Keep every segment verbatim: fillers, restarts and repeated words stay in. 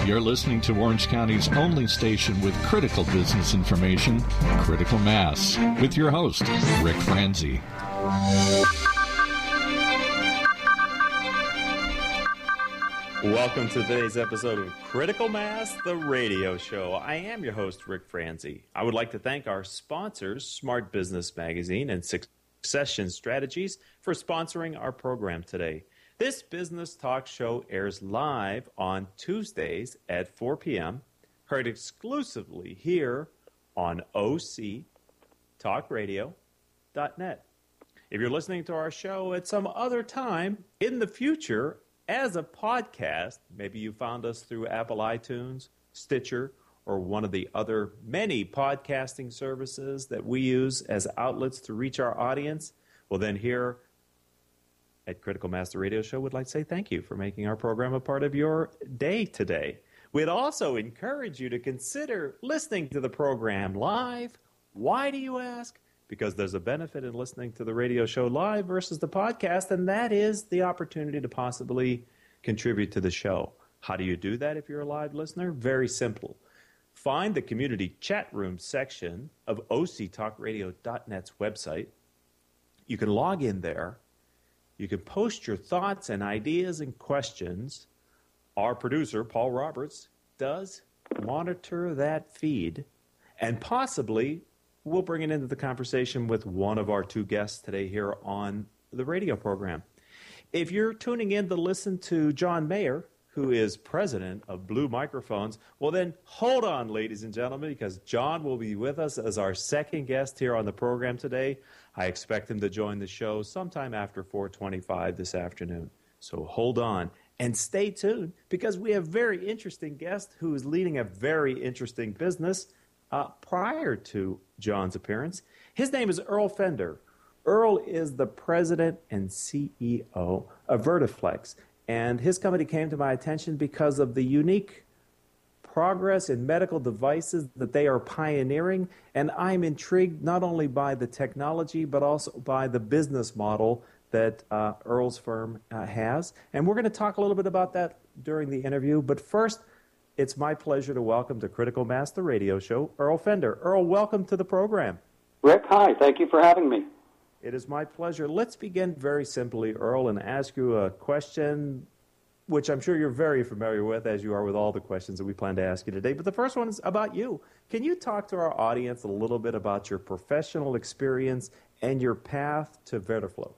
You're listening to Orange County's only station with critical business information, Critical Mass, with your host, Rick Franzi. Welcome to today's episode of Critical Mass, the radio show. I am your host, Rick Franzi. I would like to thank our sponsors, Smart Business Magazine and Succession Strategies, for sponsoring our program today. This business talk show airs live on Tuesdays at four p.m., heard exclusively here on O C talk radio dot net. If you're listening to our show at some other time in the future as a podcast, maybe you found us through Apple iTunes, Stitcher, or one of the other many podcasting services that we use as outlets to reach our audience, well then here at Critical Mass, the radio show, would like to say thank you for making our program a part of your day today. We'd also encourage you to consider listening to the program live. Why do you ask? Because there's a benefit in listening to the radio show live versus the podcast, and that is the opportunity to possibly contribute to the show. How do you do that if you're a live listener? Very simple. Find the community chat room section of O C talk radio dot net's website. You can log in there. You can post your thoughts and ideas and questions. Our producer, Paul Roberts, does monitor that feed, and possibly we'll bring it into the conversation with one of our two guests today here on the radio program. If you're tuning in to listen to John Mayer, who is president of Blue Microphones, well then hold on, ladies and gentlemen, because John will be with us as our second guest here on the program today. I expect him to join the show sometime after four twenty-five this afternoon. So hold on and stay tuned, because we have a very interesting guest who is leading a very interesting business uh, prior to John's appearance. His name is Earl Fender. Earl is the president and C E O of Vertiflex, and his company came to my attention because of the unique progress in medical devices that they are pioneering, and I'm intrigued not only by the technology but also by the business model that uh, Earl's firm uh, has. And we're going to talk a little bit about that during the interview, but first, it's my pleasure to welcome to Critical Mass, the radio show, Earl Fender. Earl, welcome to the program. Rick, hi. Thank you for having me. It is my pleasure. Let's begin very simply, Earl, and ask you a question which I'm sure you're very familiar with, as you are with all the questions that we plan to ask you today. But the first one is about you. Can you talk to our audience a little bit about your professional experience and your path to Vertiflow?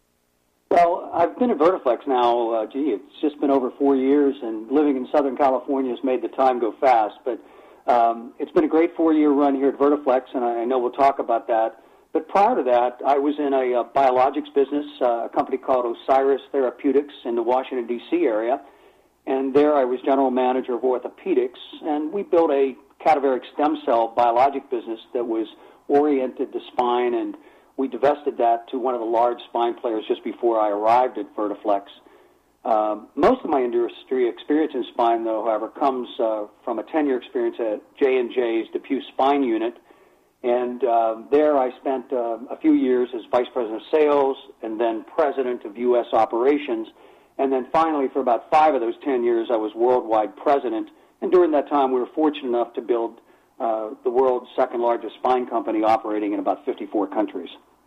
Well, I've been at Vertiflex now, uh, gee, it's just been over four years, and living in Southern California has made the time go fast. But um, it's been a great four-year run here at Vertiflex, and I know we'll talk about that. But prior to that, I was in a, a biologics business, uh, a company called Osiris Therapeutics in the Washington, D C area. And there I was general manager of orthopedics, and we built a cadaveric stem cell biologic business that was oriented to spine, and we divested that to one of the large spine players just before I arrived at Vertiflex. Um, most of my industry experience in spine, though, however, comes uh, from a ten-year experience at J and J's DePuy Spine Unit. And uh, there I spent uh, a few years as vice president of sales and then president of U S operations. And then finally, for about five of those ten years, I was worldwide president. And during that time, we were fortunate enough to build uh, the world's second largest spine company operating in about fifty-four countries.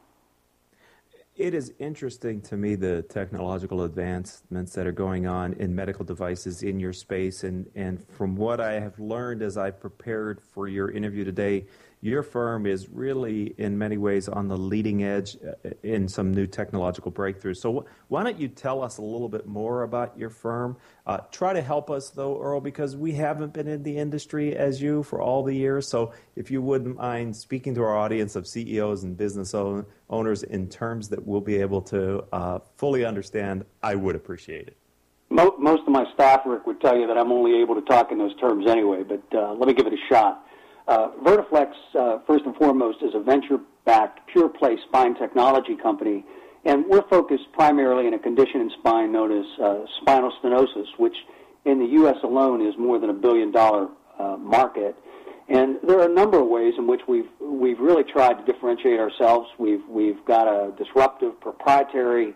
It is interesting to me, the technological advancements that are going on in medical devices in your space. And, and from what I have learned as I prepared for your interview today, your firm is really, in many ways, on the leading edge in some new technological breakthroughs. So wh- why don't you tell us a little bit more about your firm? Uh, try to help us, though, Earl, because we haven't been in the industry as you for all the years. So if you wouldn't mind speaking to our audience of C E Os and business own- owners in terms that we'll be able to uh, fully understand, I would appreciate it. Most of my staff, Rick, would tell you that I'm only able to talk in those terms anyway, but uh, let me give it a shot. Uh, Vertiflex, uh, first and foremost, is a venture-backed, pure-play spine technology company, and we're focused primarily in a condition in spine known as uh, spinal stenosis, which in the U S alone is more than a billion-dollar uh, market. And there are a number of ways in which we've we've really tried to differentiate ourselves. We've we've got a disruptive, proprietary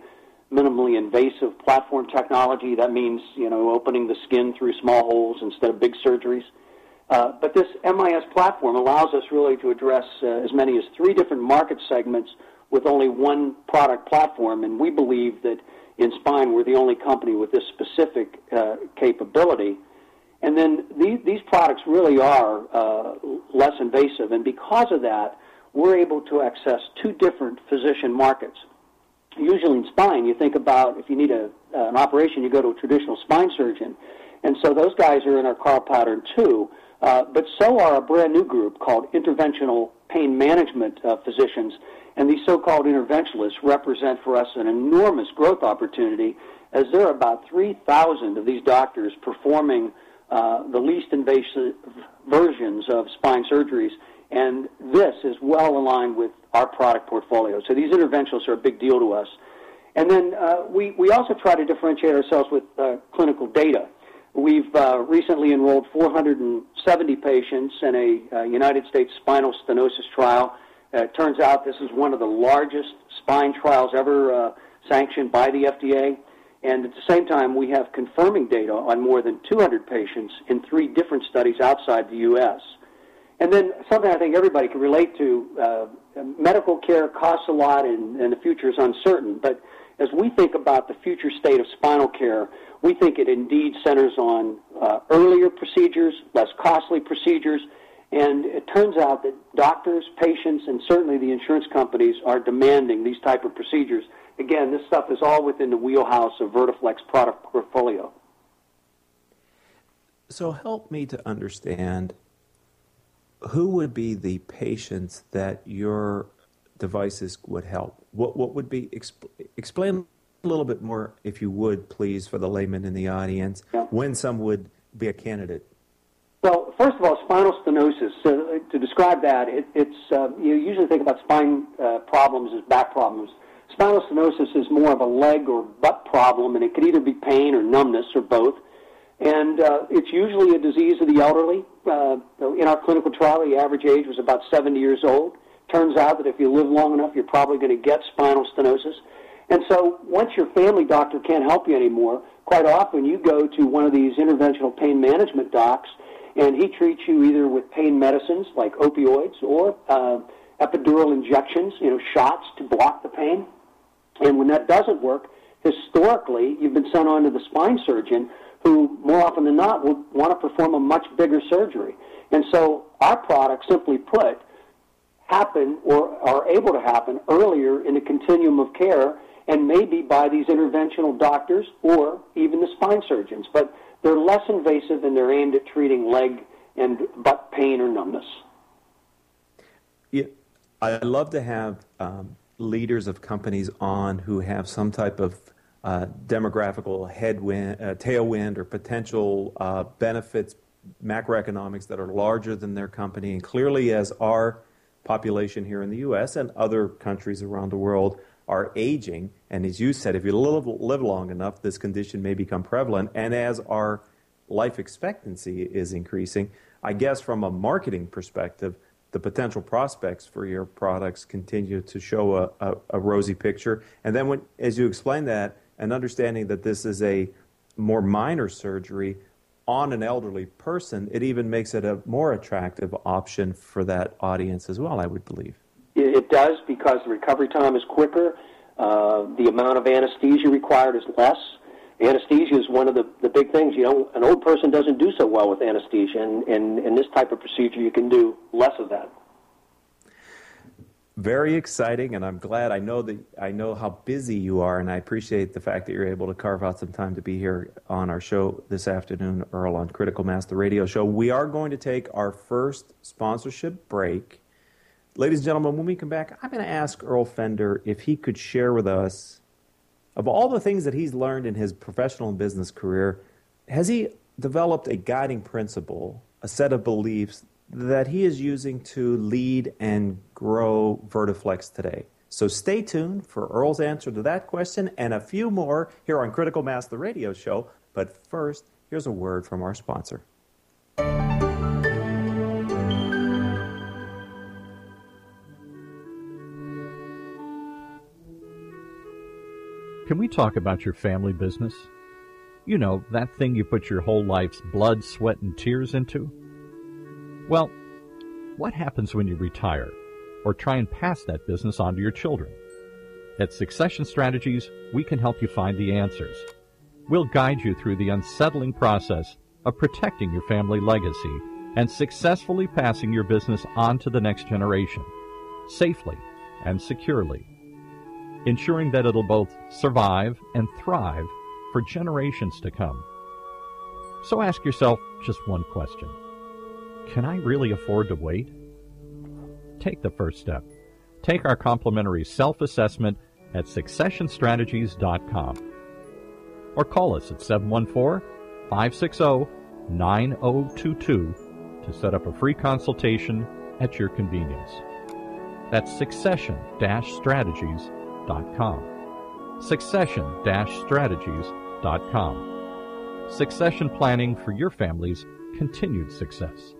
minimally invasive platform technology. That means, you know, opening the skin through small holes instead of big surgeries. Uh, but this M I S platform allows us really to address uh, as many as three different market segments with only one product platform, and we believe that in spine we're the only company with this specific uh, capability. And then these, these products really are uh, less invasive, and because of that, we're able to access two different physician markets. Usually in spine, you think about if you need a, uh, an operation, you go to a traditional spine surgeon, and so those guys are in our call pattern too. Uh, but so are a brand new group called interventional pain management uh, physicians, and these so-called interventionalists represent for us an enormous growth opportunity, as there are about three thousand of these doctors performing uh, the least invasive versions of spine surgeries, and this is well aligned with our product portfolio. So these interventionalists are a big deal to us. And then uh, we, we also try to differentiate ourselves with uh, clinical data. We've uh, recently enrolled four hundred seventy patients in a uh, United States spinal stenosis trial. Uh, it turns out this is one of the largest spine trials ever uh, sanctioned by the F D A. And at the same time, we have confirming data on more than two hundred patients in three different studies outside the U S. And then something I think everybody can relate to, uh, medical care costs a lot and, and the future is uncertain. But as we think about the future state of spinal care, we think it indeed centers on uh, earlier procedures, less costly procedures, and it turns out that doctors, patients, and certainly the insurance companies are demanding these type of procedures. Again, this stuff is all within the wheelhouse of Vertiflex product portfolio. So help me to understand, who would be the patients that your devices would help? What what would be, exp- explain a little bit more, if you would, please, for the layman in the audience, yeah. when some would be a candidate. Well, first of all, spinal stenosis. Uh, to describe that, it, it's uh, you usually think about spine uh, problems as back problems. Spinal stenosis is more of a leg or butt problem, and it could either be pain or numbness or both. And uh, it's usually a disease of the elderly. Uh, in our clinical trial, the average age was about seventy years old. Turns out that if you live long enough, you're probably going to get spinal stenosis. And so once your family doctor can't help you anymore, quite often you go to one of these interventional pain management docs, and he treats you either with pain medicines like opioids or uh, epidural injections, you know, shots to block the pain. And when that doesn't work, historically, you've been sent on to the spine surgeon, who more often than not will want to perform a much bigger surgery. And so our products, simply put, happen or are able to happen earlier in the continuum of care, and maybe by these interventional doctors or even the spine surgeons. But they're less invasive and they're aimed at treating leg and butt pain or numbness. Yeah, I love to have um, leaders of companies on who have some type of uh, demographical headwind, uh, tailwind, or potential uh, benefits, macroeconomics that are larger than their company. And clearly, as our population here in the U S and other countries around the world are aging, and as you said, if you live, live long enough, this condition may become prevalent. And as our life expectancy is increasing, I guess from a marketing perspective, the potential prospects for your products continue to show a, a, a rosy picture. And then when, as you explain that, and understanding that this is a more minor surgery on an elderly person, it even makes it a more attractive option for that audience as well, I would believe. It does, because the recovery time is quicker. Uh, the amount of anesthesia required is less. Anesthesia is one of the, the big things. You know, an old person doesn't do so well with anesthesia, and in this type of procedure you can do less of that. Very exciting, and I'm glad. I know that I know how busy you are, and I appreciate the fact that you're able to carve out some time to be here on our show this afternoon, Earl, on Critical Mass, the radio show. We are going to take our first sponsorship break. Ladies and gentlemen, when we come back, I'm going to ask Earl Fender if he could share with us, of all the things that he's learned in his professional and business career, has he developed a guiding principle, a set of beliefs that he is using to lead and grow Vertiflex today? So stay tuned for Earl's answer to that question and a few more here on Critical Mass, the radio show. But first, here's a word from our sponsor. Can we talk about your family business? You know, that thing you put your whole life's blood, sweat, and tears into? Well, what happens when you retire or try and pass that business on to your children? At Succession Strategies, we can help you find the answers. We'll guide you through the unsettling process of protecting your family legacy and successfully passing your business on to the next generation, safely and securely, ensuring that it'll both survive and thrive for generations to come. So ask yourself just one question. Can I really afford to wait? Take the first step. Take our complimentary self-assessment at succession strategies dot com. Or call us at seven one four, five six zero, nine zero two two to set up a free consultation at your convenience. That's succession strategies dot com. succession strategies dot com. Succession planning for your family's continued success.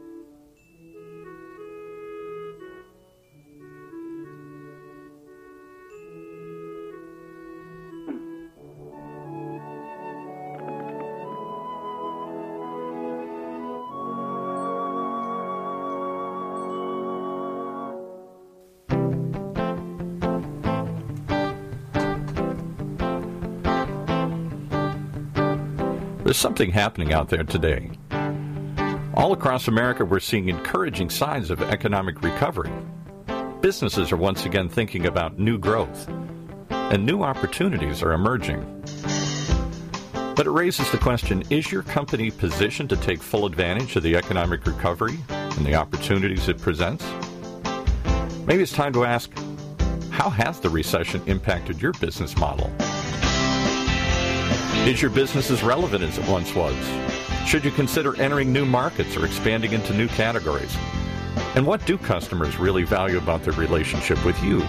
There's something happening out there today. All across America, we're seeing encouraging signs of economic recovery. Businesses are once again thinking about new growth, and new opportunities are emerging. But it raises the question, is your company positioned to take full advantage of the economic recovery and the opportunities it presents? Maybe it's time to ask, how has the recession impacted your business model? Is your business as relevant as it once was? Should you consider entering new markets or expanding into new categories? And what do customers really value about their relationship with you?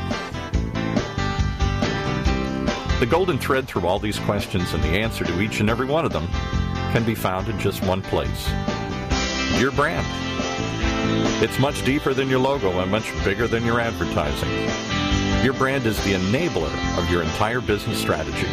The golden thread through all these questions and the answer to each and every one of them can be found in just one place: your brand. It's much deeper than your logo and much bigger than your advertising. Your brand is the enabler of your entire business strategy.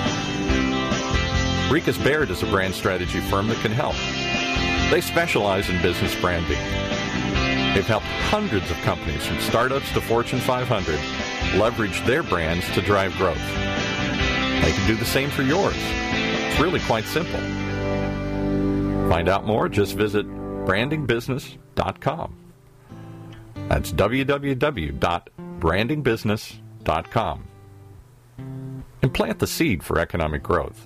Rikas Baird is a brand strategy firm that can help. They specialize in business branding. They've helped hundreds of companies from startups to Fortune five hundred leverage their brands to drive growth. They can do the same for yours. It's really quite simple. Find out more, just visit branding business dot com. That's w w w dot branding business dot com. And plant the seed for economic growth.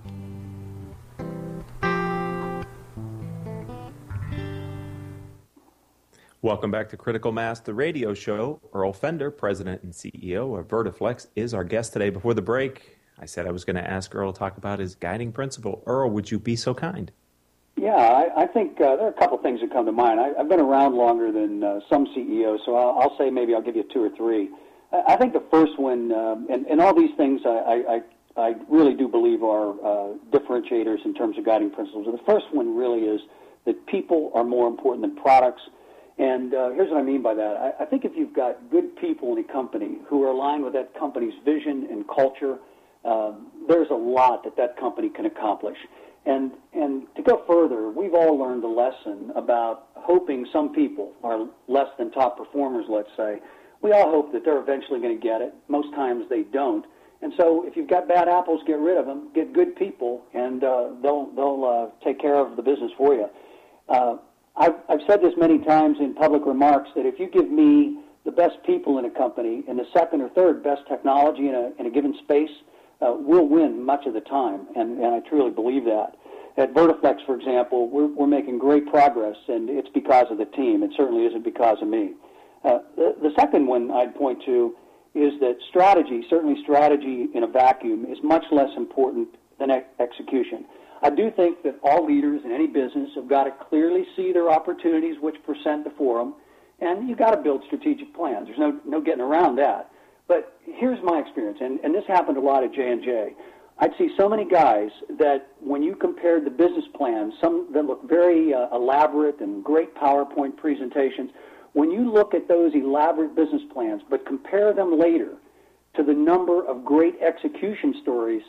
Welcome back to Critical Mass, the radio show. Earl Fender, President and C E O of Vertiflex, is our guest today. Before the break, I said I was going to ask Earl to talk about his guiding principle. Earl, would you be so kind? Yeah, I, I think uh, there are a couple things that come to mind. I, I've been around longer than uh, some C E Os, so I'll, I'll say maybe I'll give you two or three. I, I think the first one, um, and, and all these things I, I, I really do believe are uh, differentiators in terms of guiding principles. The first one really is that people are more important than products. And uh, here's what I mean by that. I, I think if you've got good people in a company who are aligned with that company's vision and culture, uh, there's a lot that that company can accomplish. And and to go further, we've all learned a lesson about hoping some people are less than top performers, let's say. We all hope that they're eventually going to get it. Most times they don't. And so if you've got bad apples, get rid of them. Get good people, and uh, they'll, they'll uh, take care of the business for you. Uh, I've, I've said this many times in public remarks that if you give me the best people in a company and the second or third best technology in a, in a given space, uh, we'll win much of the time, and, and I truly believe that. At Vertiflex, for example, we're, we're making great progress, and it's because of the team. It certainly isn't because of me. Uh, the, the second one I'd point to is that strategy, certainly strategy in a vacuum, is much less important than ex- execution. I do think that all leaders in any business have got to clearly see their opportunities which present before them, and you've got to build strategic plans. There's no no getting around that. But here's my experience, and, and this happened a lot at J and J. I'd see so many guys that when you compared the business plans, some that look very uh, elaborate and great PowerPoint presentations, when you look at those elaborate business plans but compare them later to the number of great execution stories,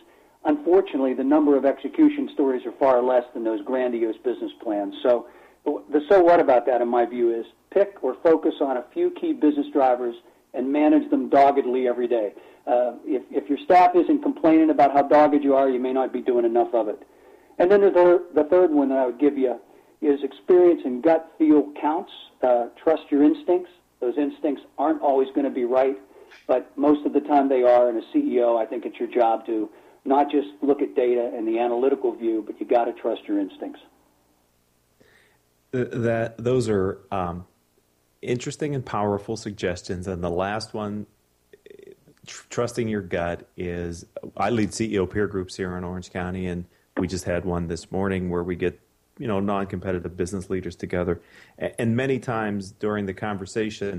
unfortunately, the number of execution stories are far less than those grandiose business plans. So the so what about that, in my view, is pick or focus on a few key business drivers and manage them doggedly every day. Uh, if, if your staff isn't complaining about how dogged you are, you may not be doing enough of it. And then the third, the third one that I would give you is experience and gut feel counts. Uh, trust your instincts. Those instincts aren't always going to be right, but most of the time they are. And as C E O, I think it's your job to not just look at data and the analytical view, but you got to trust your instincts. That those are um, interesting and powerful suggestions. And the last one, tr- trusting your gut, is I lead C E O peer groups here in Orange County, and we just had one this morning where we get, you know, non-competitive business leaders together. And many times during the conversation,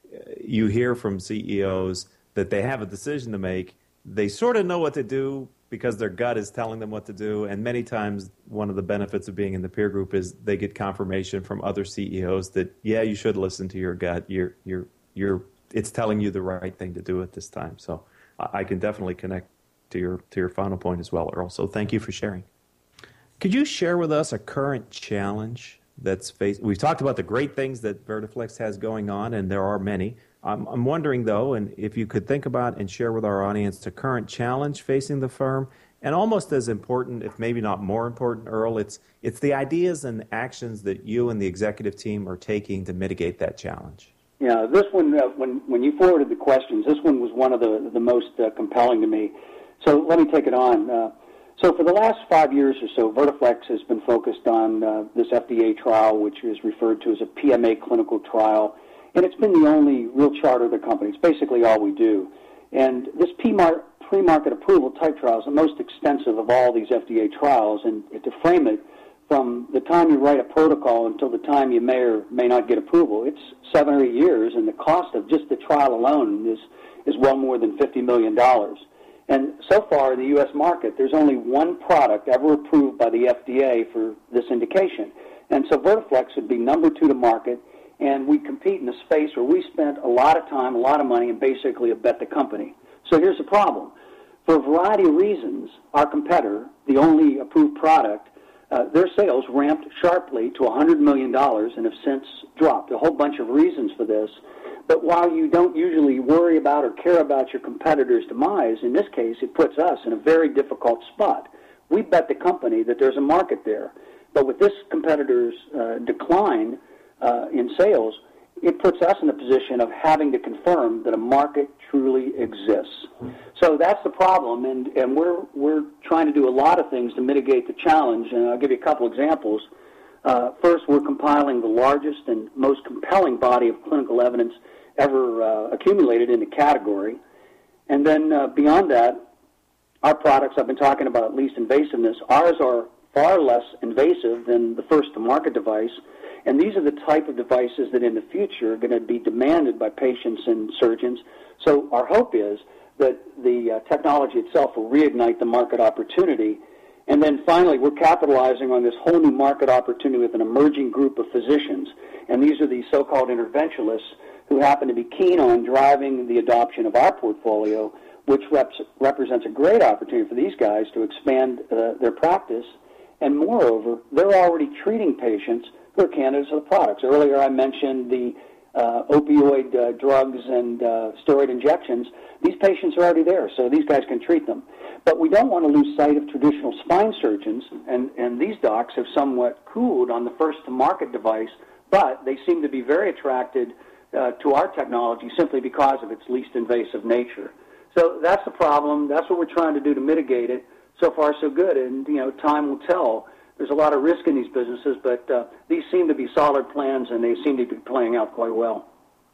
you hear from C E Os that they have a decision to make. They sort of know what to do because their gut is telling them what to do. And many times one of the benefits of being in the peer group is they get confirmation from other C E Os that, yeah, you should listen to your gut. You're, you're, you're, it's telling you the right thing to do at this time. So I can definitely connect to your, to your final point as well, Earl. So thank you for sharing. Could you share with us a current challenge that's faced? We've talked about the great things that Vertiflex has going on, and there are many. I'm, I'm wondering, though, and if you could think about and share with our audience a current challenge facing the firm, and almost as important, if maybe not more important, Earl, it's it's the ideas and actions that you and the executive team are taking to mitigate that challenge. Yeah, this one, uh, when when you forwarded the questions, this one was one of the the most uh, compelling to me. So let me take it on. Uh, So for the last five years or so, Vertiflex has been focused on uh, this F D A trial, which is referred to as a P M A clinical trial, and it's been the only real charter of the company. It's basically all we do. And this pre-market approval type trial is the most extensive of all these F D A trials, and to frame it, from the time you write a protocol until the time you may or may not get approval, it's seven or eight years, and the cost of just the trial alone is, is well more than fifty million dollars. And so far in the U S market, there's only one product ever approved by the F D A for this indication. And so Vertiflex would be number two to market, and we compete in a space where we spent a lot of time, a lot of money, and basically have bet the company. So here's the problem. For a variety of reasons, our competitor, the only approved product, uh, their sales ramped sharply to one hundred million dollars and have since dropped. A whole bunch of reasons for this. But while you don't usually worry about or care about your competitor's demise, in this case, it puts us in a very difficult spot. We bet the company that there's a market there. But with this competitor's uh, decline uh, in sales, it puts us in a position of having to confirm that a market truly exists. So that's the problem, and, and we're, we're trying to do a lot of things to mitigate the challenge, and I'll give you a couple examples. Uh, first, we're compiling the largest and most compelling body of clinical evidence ever uh, accumulated in the category. And then uh, beyond that, our products, I've been talking about least invasiveness, ours are far less invasive than the first-to-market device, and these are the type of devices that in the future are going to be demanded by patients and surgeons. So our hope is that the uh, technology itself will reignite the market opportunity. And then finally, we're capitalizing on this whole new market opportunity with an emerging group of physicians, and these are the so-called interventionalists who happen to be keen on driving the adoption of our portfolio, which reps, represents a great opportunity for these guys to expand uh, their practice. And moreover, they're already treating patients who are candidates for the products. Earlier I mentioned the uh, opioid uh, drugs and uh, steroid injections. These patients are already there, so these guys can treat them. But we don't want to lose sight of traditional spine surgeons, and, and these docs have somewhat cooled on the first-to-market device, but they seem to be very attracted Uh, to our technology simply because of its least invasive nature. So that's the problem. That's what we're trying to do to mitigate it. So far, so good. And, you know, time will tell. There's a lot of risk in these businesses, but uh, these seem to be solid plans, and they seem to be playing out quite well.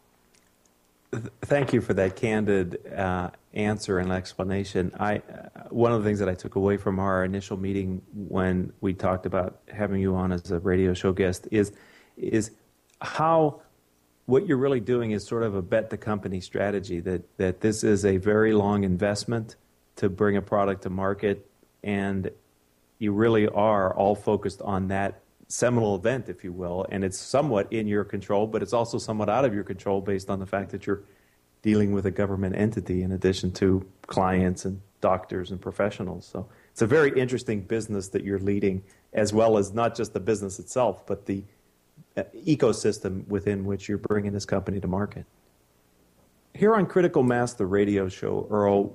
Thank you for that candid uh, answer and explanation. I uh, one of the things that I took away from our initial meeting when we talked about having you on as a radio show guest is is how what you're really doing is sort of a bet the company strategy, that, that this is a very long investment to bring a product to market, and you really are all focused on that seminal event, if you will, and it's somewhat in your control, but it's also somewhat out of your control based on the fact that you're dealing with a government entity in addition to clients and doctors and professionals. So it's a very interesting business that you're leading, as well as not just the business itself, but the uh, ecosystem within which you're bringing this company to market. Here on Critical Mass, the radio show, Earl,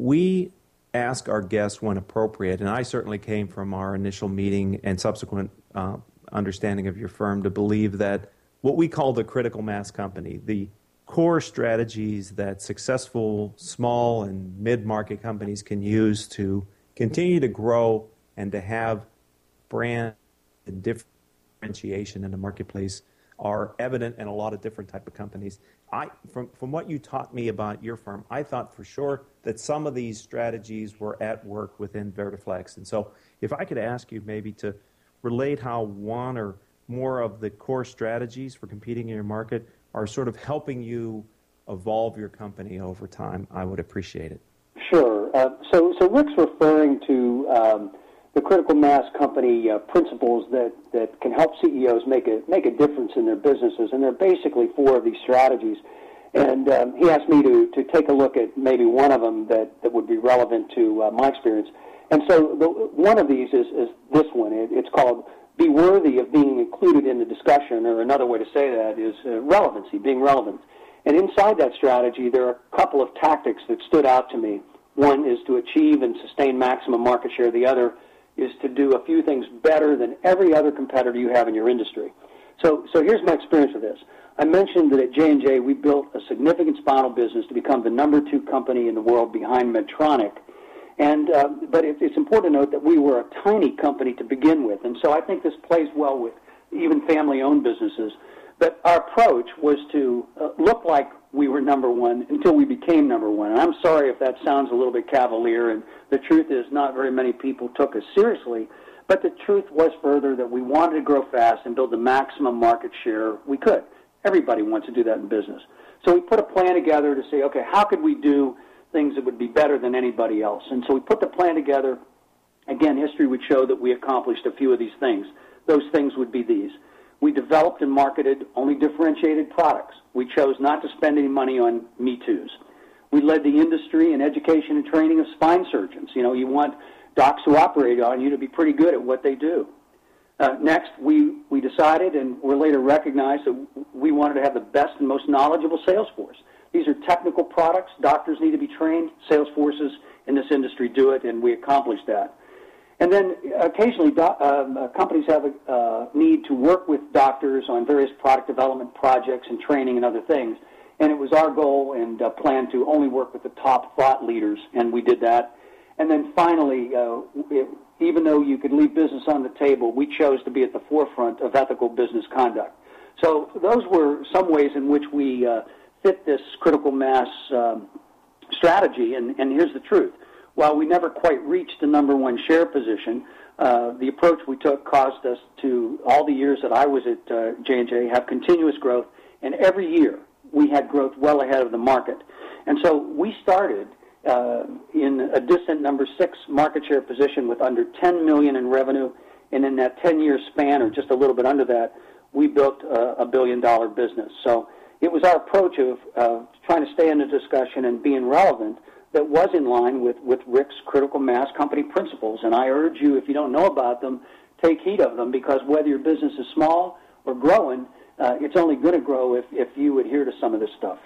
we ask our guests when appropriate, and I certainly came from our initial meeting and subsequent uh, understanding of your firm to believe that what we call the critical mass company, the core strategies that successful small and mid-market companies can use to continue to grow and to have brand and differentiation in the marketplace are evident in a lot of different type of companies. I, from, from what you taught me about your firm, I thought for sure that some of these strategies were at work within Vertiflex. And so if I could ask you maybe to relate how one or more of the core strategies for competing in your market are sort of helping you evolve your company over time, I would appreciate it. Sure. Uh, so, so Rick's referring to um, the critical mass company uh, principles that, that can help C E Os make a make a difference in their businesses, and there are basically four of these strategies. And um, he asked me to, to take a look at maybe one of them that, that would be relevant to uh, my experience. And so the, one of these is, is this one. It, it's called Be Worthy of Being Included in the Discussion, or another way to say that is uh, relevancy, being relevant. And inside that strategy, there are a couple of tactics that stood out to me. One is to achieve and sustain maximum market share. The other is to do a few things better than every other competitor you have in your industry. So, so here's my experience with this. I mentioned that at J and J we built a significant spinal business to become the number two company in the world behind Medtronic. And, uh, but it, it's important to note that we were a tiny company to begin with, and so I think this plays well with even family-owned businesses. But our approach was to uh, look like we were number one until we became number one. And I'm sorry if that sounds a little bit cavalier, and the truth is not very many people took us seriously. But the truth was further that we wanted to grow fast and build the maximum market share we could. Everybody wants to do that in business. So we put a plan together to say, okay, how could we do things that would be better than anybody else? And so we put the plan together. Again, history would show that we accomplished a few of these things. Those things would be these. We developed and marketed only differentiated products. We chose not to spend any money on Me Too's. We led the industry in education and training of spine surgeons. You know, you want docs who operate on you to be pretty good at what they do. Uh, next, we, we decided and were later recognized that we wanted to have the best and most knowledgeable sales force. These are technical products. Doctors need to be trained. Sales forces in this industry do it, and we accomplished that. And then occasionally do, um, uh, companies have a uh, need to work with doctors on various product development projects and training and other things. And it was our goal and uh, plan to only work with the top thought leaders, and we did that. And then finally, uh, it, even though you could leave business on the table, we chose to be at the forefront of ethical business conduct. So those were some ways in which we uh, fit this critical mass um, strategy, and, and here's the truth. While we never quite reached the number one share position, uh, the approach we took caused us to, all the years that I was at uh, J and J, have continuous growth, and every year we had growth well ahead of the market. And so we started uh, in a distant number six market share position with under ten million dollars in revenue, and in that ten-year span, or just a little bit under that, we built a, a billion-dollar business. So it was our approach of uh, trying to stay in the discussion and being relevant that was in line with, with Rick's critical mass company principles. And I urge you, if you don't know about them, take heed of them, because whether your business is small or growing, uh, it's only going to grow if, if you adhere to some of this stuff.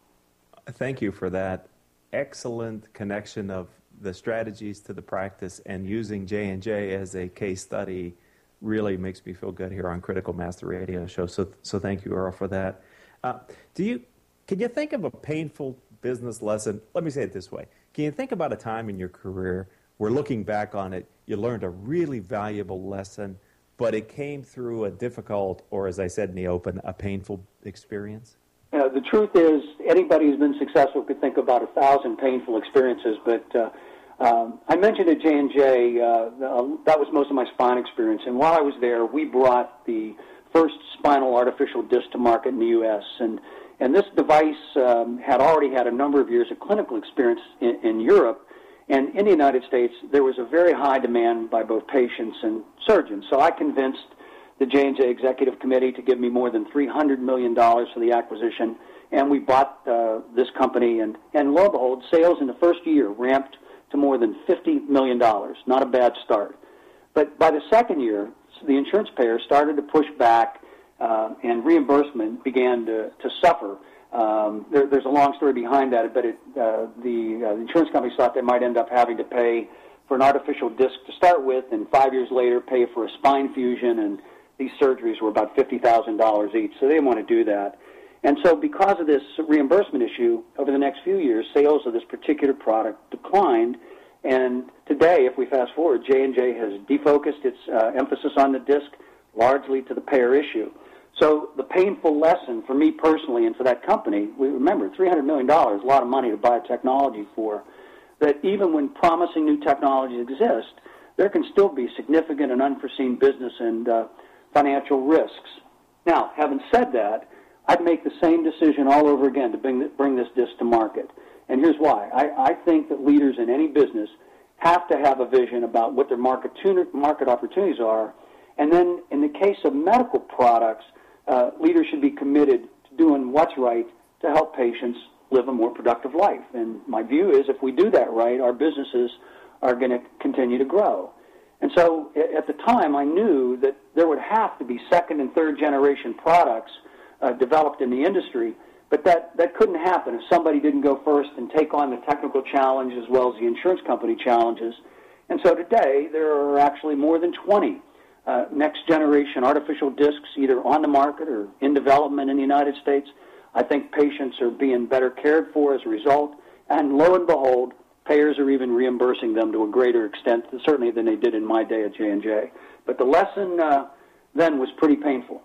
Thank you for that excellent connection of the strategies to the practice, and using J and J as a case study really makes me feel good here on Critical Mass, the radio show. So, so thank you, Earl, for that. Uh, do you, can you think of a painful business lesson? Let me say it this way. Can you think about a time in your career where, looking back on it, you learned a really valuable lesson, but it came through a difficult, or as I said in the open, a painful experience? Uh, the truth is, anybody who's been successful could think about a thousand painful experiences, but uh, um, I mentioned at J and J, uh, that was most of my spine experience, and while I was there, we brought the first spinal artificial disc to market in the U S, and And this device um, had already had a number of years of clinical experience in, in Europe, and in the United States, there was a very high demand by both patients and surgeons. So I convinced the J and J Executive Committee to give me more than three hundred million dollars for the acquisition, and we bought uh, this company, and, and lo and behold, sales in the first year ramped to more than fifty million dollars. Not a bad start. But by the second year, the insurance payers started to push back, uh, and reimbursement began to, to suffer. Um, there, there's a long story behind that, but it, uh, the uh, insurance companies thought they might end up having to pay for an artificial disc to start with, and five years later pay for a spine fusion, and these surgeries were about fifty thousand dollars each, so they didn't want to do that. And so because of this reimbursement issue, over the next few years, sales of this particular product declined, and today, if we fast forward, J and J has defocused its uh, emphasis on the disc largely to the payer issue. So the painful lesson for me personally and for that company, we remember three hundred million dollars, a lot of money to buy technology for, that even when promising new technologies exist, there can still be significant and unforeseen business and uh, financial risks. Now, having said that, I'd make the same decision all over again to bring, bring this disc to market. And here's why. I, I think that leaders in any business have to have a vision about what their market, market opportunities are. And then in the case of medical products, uh, leaders should be committed to doing what's right to help patients live a more productive life. And my view is if we do that right, our businesses are going to continue to grow. And so at the time, I knew that there would have to be second and third generation products uh, developed in the industry, but that, that couldn't happen if somebody didn't go first and take on the technical challenge as well as the insurance company challenges. And so today, there are actually more than twenty uh, next-generation artificial discs either on the market or in development in the United States. I think patients are being better cared for as a result, and lo and behold, payers are even reimbursing them to a greater extent, certainly than they did in my day at J and J. But the lesson uh, then was pretty painful.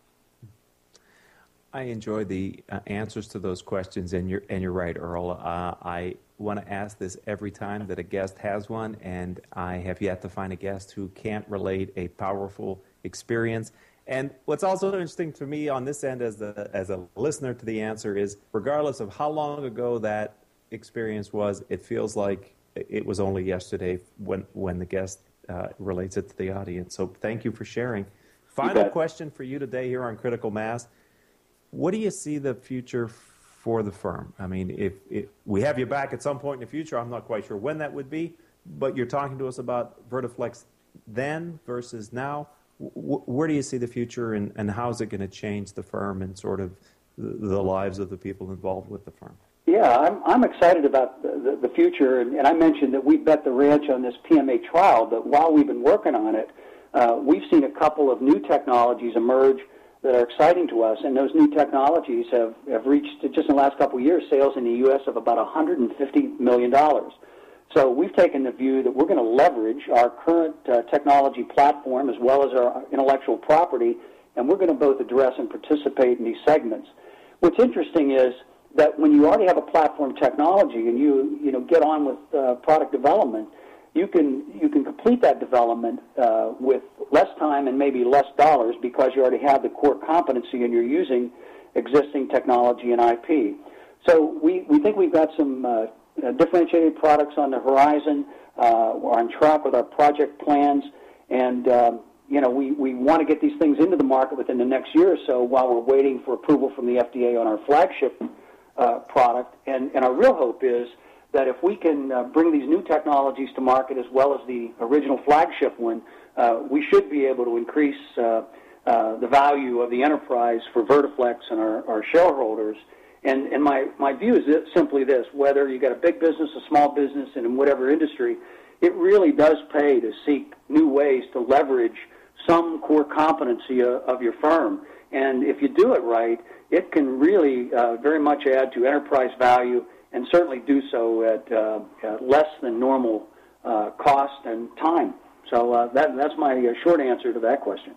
I enjoy the uh, answers to those questions, and you're, and you're right, Earl. Uh, I want to ask this every time that a guest has one, and I have yet to find a guest who can't relate a powerful experience. And what's also interesting to me on this end as, the, as a listener to the answer is, regardless of how long ago that experience was, it feels like it was only yesterday when, when the guest uh, relates it to the audience. So thank you for sharing. Final question for you today here on Critical Mass. What do you see the future for the firm? I mean, if, if we have you back at some point in the future, I'm not quite sure when that would be, but you're talking to us about Vertiflex then versus now. W- where do you see the future, and, and how is it going to change the firm and sort of the, the lives of the people involved with the firm? Yeah, I'm, I'm excited about the, the, the future, and, and I mentioned that we bet the ranch on this P M A trial, but while we've been working on it, uh, we've seen a couple of new technologies emerge that are exciting to us, and those new technologies have, have reached, just in the last couple of years, sales in the U S of about one hundred fifty million dollars. So we've taken the view that we're going to leverage our current uh, technology platform as well as our intellectual property, and we're going to both address and participate in these segments. What's interesting is that when you already have a platform technology and you you know get on with uh, product development, you can you can complete that development uh, with less time and maybe less dollars because you already have the core competency and you're using existing technology and I P. So we, we think we've got some uh, differentiated products on the horizon. Uh, we're on track with our project plans, and um, you know we, we want to get these things into the market within the next year or so while we're waiting for approval from the F D A on our flagship uh, product. And, and our real hope is that if we can uh, bring these new technologies to market as well as the original flagship one, uh, we should be able to increase uh, uh, the value of the enterprise for Vertiflex and our, our shareholders. And, and my, my view is this, simply this: whether you got a big business, a small business, and in whatever industry, it really does pay to seek new ways to leverage some core competency of, of your firm. And if you do it right, it can really uh, very much add to enterprise value, and certainly do so at, uh, at less than normal uh, cost and time. So uh, that, that's my uh, short answer to that question.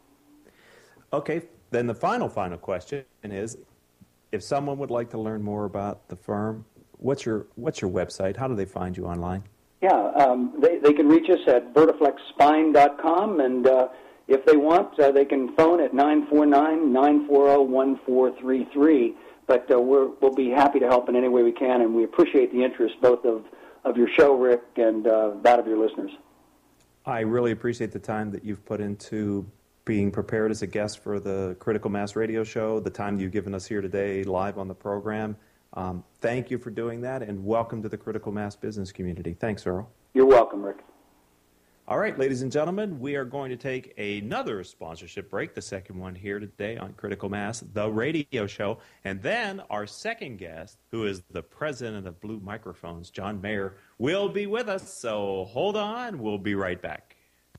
Okay, then the final, final question is, if someone would like to learn more about the firm, what's your what's your website? How do they find you online? Yeah, um, they, they can reach us at vertiflex spine dot com, and uh, if they want, uh, they can phone at nine four nine, nine four zero, one four three three. But uh, we're, we'll be happy to help in any way we can, and we appreciate the interest both of, of your show, Rick, and uh, that of your listeners. I really appreciate the time that you've put into being prepared as a guest for the Critical Mass Radio Show, the time you've given us here today live on the program. Um, thank you for doing that, and welcome to the Critical Mass business community. Thanks, Earl. You're welcome, Rick. All right, ladies and gentlemen, we are going to take another sponsorship break, the second one here today on Critical Mass, the radio show. And then our second guest, who is the president of Blue Microphones, John Mayer, will be with us. So hold on, we'll be right back.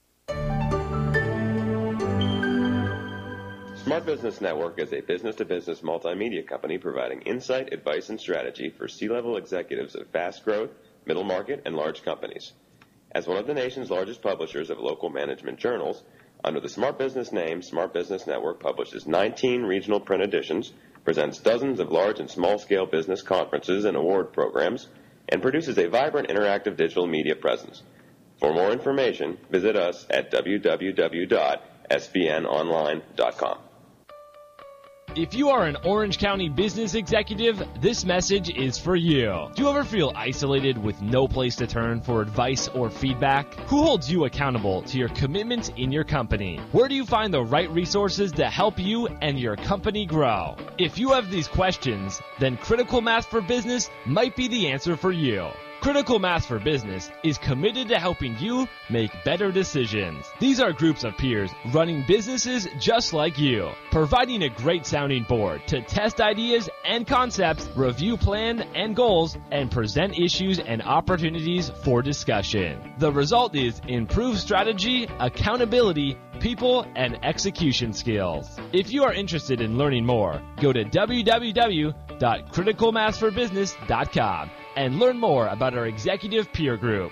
Smart Business Network is a business-to-business multimedia company providing insight, advice, and strategy for C-level executives of fast-growth, middle-market, and large companies. As one of the nation's largest publishers of local management journals, under the Smart Business name, Smart Business Network publishes nineteen regional print editions, presents dozens of large and small-scale business conferences and award programs, and produces a vibrant interactive digital media presence. For more information, visit us at w w w dot s b n online dot com. If you are an Orange County business executive, this message is for you. Do you ever feel isolated with no place to turn for advice or feedback? Who holds you accountable to your commitments in your company? Where do you find the right resources to help you and your company grow? If you have these questions, then Critical Mass for Business might be the answer for you. Critical Mass for Business is committed to helping you make better decisions. These are groups of peers running businesses just like you, providing a great sounding board to test ideas and concepts, review plans and goals, and present issues and opportunities for discussion. The result is improved strategy, accountability, people, and execution skills. If you are interested in learning more, go to w w w dot critical mass for business dot com and learn more about our executive peer group.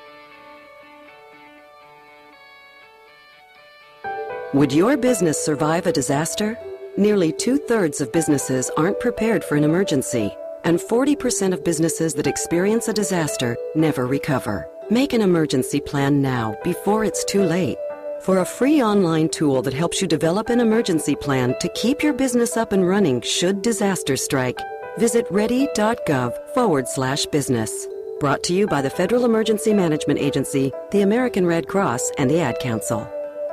Would your business survive a disaster? Nearly two-thirds of businesses aren't prepared for an emergency, and forty percent of businesses that experience a disaster never recover. Make an emergency plan now, before it's too late. For a free online tool that helps you develop an emergency plan to keep your business up and running should disaster strike, visit ready.gov forward slash business. Brought to you by the Federal Emergency Management Agency, the American Red Cross, and the Ad Council.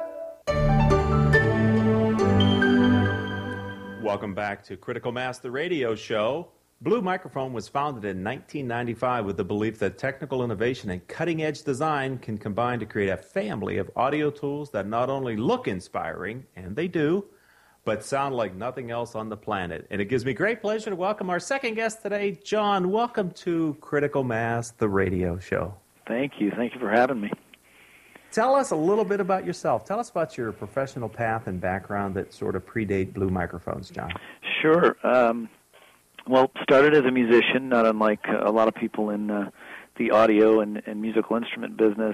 Welcome back to Critical Mass, the radio show. Blue Microphone was founded in nineteen ninety-five with the belief that technical innovation and cutting-edge design can combine to create a family of audio tools that not only look inspiring, and they do, but sound like nothing else on the planet. And it gives me great pleasure to welcome our second guest today, John. Welcome to Critical Mass, the radio show. Thank you. Thank you for having me. Tell us a little bit about yourself. Tell us about your professional path and background that sort of predate Blue Microphones, John. Sure. Um, well, started as a musician, not unlike uh, a lot of people in uh, the audio and, and musical instrument business.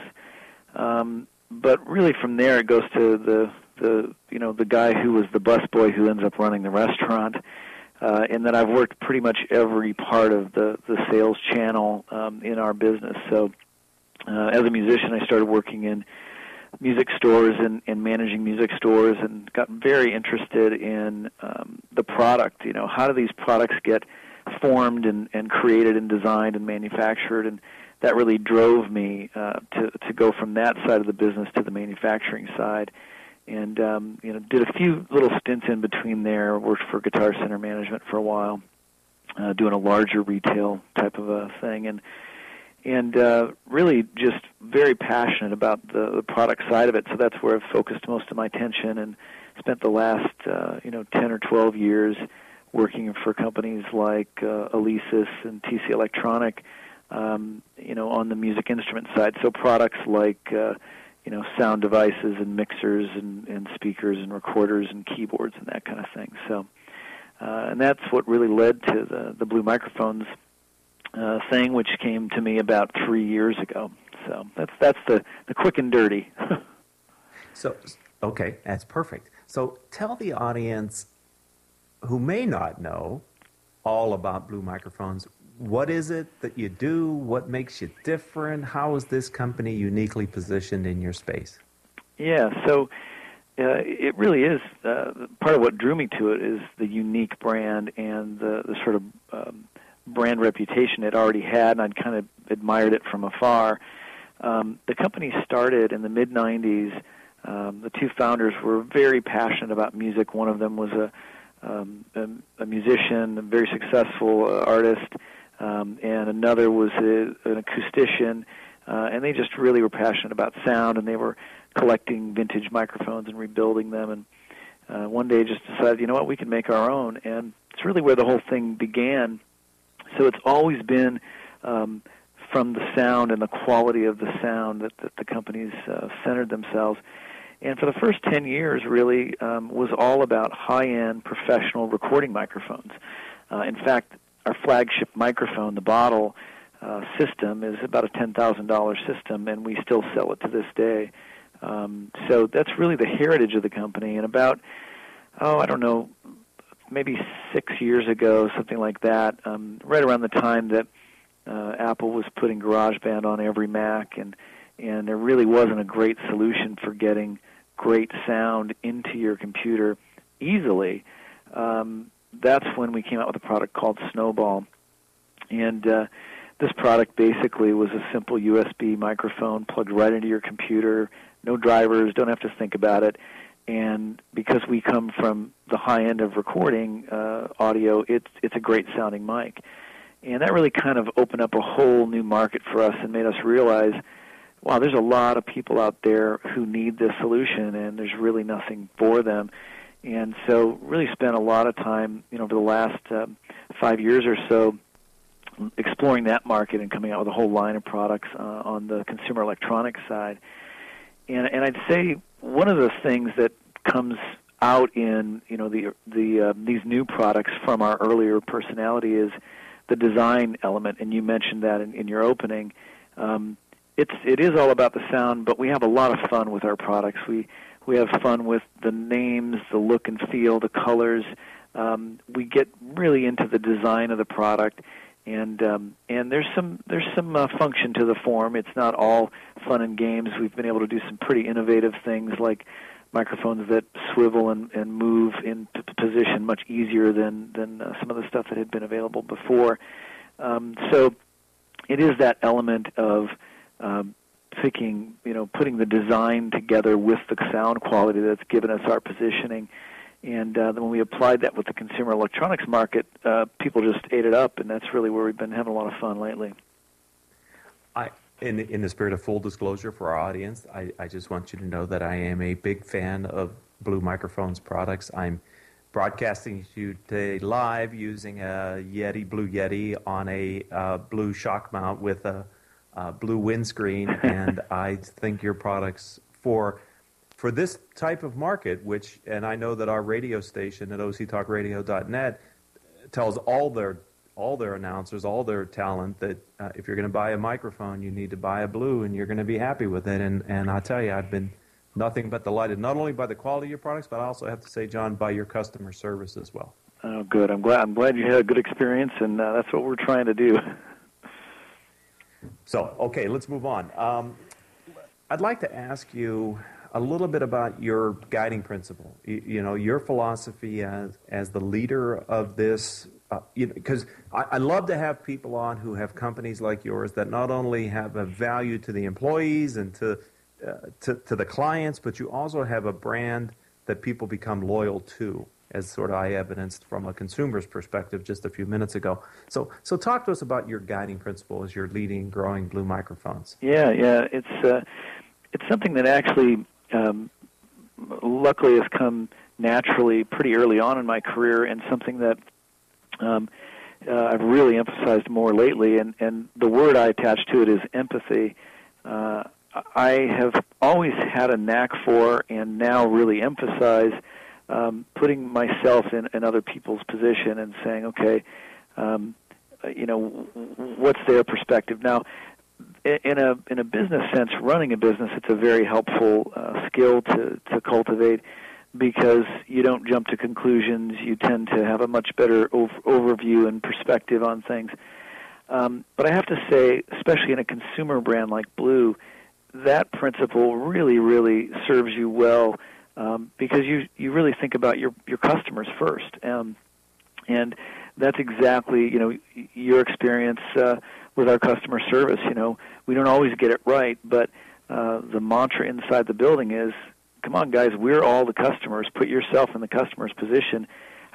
Um, but really from there it goes to the the you know the guy who was the busboy who ends up running the restaurant, uh, and then I've worked pretty much every part of the the sales channel um, in our business. So uh, as a musician, I started working in music stores and, and managing music stores, and got very interested in um, the product. You know, how do these products get formed and, and created and designed and manufactured? And that really drove me uh, to to go from that side of the business to the manufacturing side. And, um, you know, did a few little stints in between there, worked for Guitar Center Management for a while, uh, doing a larger retail type of a thing, and and uh, really just very passionate about the, the product side of it. So that's where I've focused most of my attention, and spent the last, uh, you know, ten or twelve years working for companies like uh, Alesis and T C Electronic, um, you know, on the music instrument side. So products like, uh, you know, sound devices and mixers and, and speakers and recorders and keyboards and that kind of thing. So, uh, and that's what really led to the, the Blue Microphones uh, thing, which came to me about three years ago. So that's that's the, the quick and dirty. So, okay, that's perfect. So tell the audience who may not know all about Blue Microphones, what is it that you do? What makes you different? How is this company uniquely positioned in your space? Yeah, so uh, it really is. Uh, part of what drew me to it is the unique brand and the, the sort of um, brand reputation it already had, and I'd kind of admired it from afar. Um, the company started in the mid nineties. Um, the two founders were very passionate about music. One of them was a um, a, a musician, a very successful uh, artist, um, and another was a, an acoustician, uh, and they just really were passionate about sound, and they were collecting vintage microphones and rebuilding them, and uh, one day just decided, you know what, we can make our own, and it's really where the whole thing began. So it's always been um, from the sound and the quality of the sound that, that the companies uh, centered themselves. And for the first ten years, really, um, was all about high-end professional recording microphones. Uh, in fact, our flagship microphone, the Bottle uh, system, is about a ten thousand dollars system, and we still sell it to this day. Um, so that's really the heritage of the company. And about, oh, I don't know, maybe six years ago, something like that, um, right around the time that uh, Apple was putting GarageBand on every Mac, and and there really wasn't a great solution for getting great sound into your computer easily. Um, that's when we came out with a product called Snowball. And uh, this product basically was a simple U S B microphone plugged right into your computer, no drivers, don't have to think about it. And because we come from the high end of recording uh, audio, it's it's a great sounding mic. And that really kind of opened up a whole new market for us and made us realize, wow, there's a lot of people out there who need this solution, and there's really nothing for them. And so really spent a lot of time, you know, over the last uh, five years or so exploring that market and coming out with a whole line of products uh, on the consumer electronics side. And, and I'd say one of the things that comes out in, you know, the the uh, these new products from our earlier personality is the design element, and you mentioned that in, in your opening. Um, it's it is all about the sound, but we have a lot of fun with our products. We we have fun with the names, the look and feel, the colors. Um, we get really into the design of the product. And um, and there's some there's some uh, function to the form. It's not all fun and games. We've been able to do some pretty innovative things like microphones that swivel and, and move in p- position much easier than than uh, some of the stuff that had been available before. Um, so it is that element of um, picking, you know, putting the design together with the sound quality that's given us our positioning. And uh, then when we applied that with the consumer electronics market, uh, people just ate it up, and that's really where we've been having a lot of fun lately. I, in, in the spirit of full disclosure for our audience, I, I just want you to know that I am a big fan of Blue Microphones products. I'm broadcasting to you today live using a Yeti, Blue Yeti, on a uh, blue shock mount with a uh, blue windscreen, and I think your products for... For this type of market, which, and I know that our radio station at O C talk radio dot net tells all their all their announcers, all their talent, that uh, if you're going to buy a microphone, you need to buy a Blue, and you're going to be happy with it. And and I tell you, I've been nothing but delighted, not only by the quality of your products, but I also have to say, John, by your customer service as well. Oh, good. I'm glad. I'm glad you had a good experience, and uh, that's what we're trying to do. So, okay, let's move on. Um, I'd like to ask you a little bit about your guiding principle, you, you know, your philosophy as as the leader of this, uh, you know, because I, I love to have people on who have companies like yours that not only have a value to the employees and to, uh, to, to the clients, but you also have a brand that people become loyal to, as sort of I evidenced from a consumer's perspective just a few minutes ago. So, so talk to us about your guiding principle as you're leading, growing Blue Microphones. Yeah, yeah, it's uh, it's something that actually. Um, luckily has come naturally pretty early on in my career, and something that um, uh, I've really emphasized more lately, and, and the word I attach to it is empathy. Uh, I have always had a knack for, and now really emphasize, um, putting myself in, in other people's position and saying, okay, um, you know, what's their perspective? Now, in a in a business sense, running a business, it's a very helpful uh, skill to, to cultivate, because you don't jump to conclusions. You tend to have a much better over, overview and perspective on things. Um, but I have to say, especially in a consumer brand like Blue, that principle really, really serves you well, um, because you, you really think about your, your customers first. Um, and that's exactly, you know, your experience uh, with our customer service. You know, we don't always get it right, but uh, the mantra inside the building is, come on, guys, we're all the customers. Put yourself in the customer's position.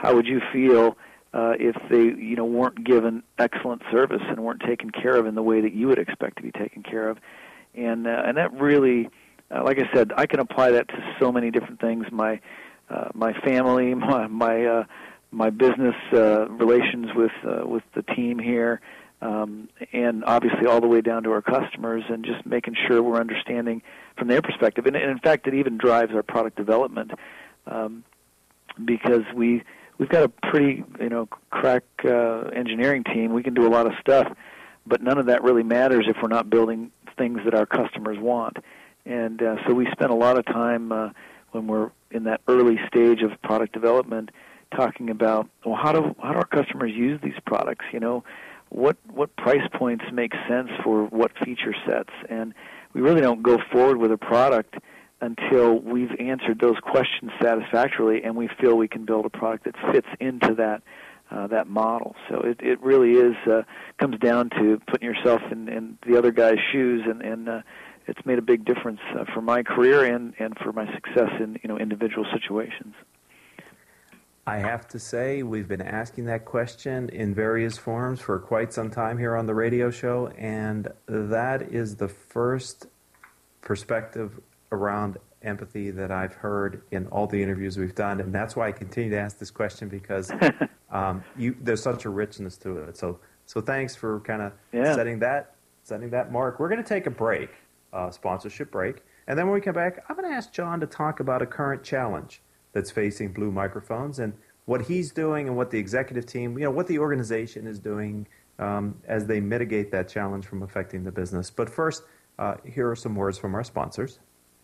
how would you feel uh, if they, you know, weren't given excellent service and weren't taken care of in the way that you would expect to be taken care of? And uh, and that really, uh, like I said, I can apply that to so many different things. My uh, my family, my my uh, my business uh, relations with uh, with the team here. Um, and obviously all the way down to our customers, and just making sure we're understanding from their perspective. And, and in fact, it even drives our product development um, because we, we've got a pretty, you know, crack uh, engineering team. We can do a lot of stuff, but none of that really matters if we're not building things that our customers want. And uh, so we spend a lot of time uh, when we're in that early stage of product development talking about, well, how do, how do our customers use these products, you know? What what price points make sense for what feature sets? And we really don't go forward with a product until we've answered those questions satisfactorily, and we feel we can build a product that fits into that uh, that model. So it, it really is uh, comes down to putting yourself in, in the other guy's shoes, and, and uh, it's made a big difference uh, for my career and, and for my success in you know individual situations. I have to say, we've been asking that question in various forms for quite some time here on the radio show, and that is the first perspective around empathy that I've heard in all the interviews we've done, and that's why I continue to ask this question, because um, you, there's such a richness to it. So, so thanks for kind of yeah. setting that setting that mark. We're going to take a break, uh, sponsorship break, and then when we come back, I'm going to ask John to talk about a current challenge that's facing Blue Microphones, and what he's doing and what the executive team, you know, what the organization is doing um, as they mitigate that challenge from affecting the business. But first, uh, here are some words from our sponsors.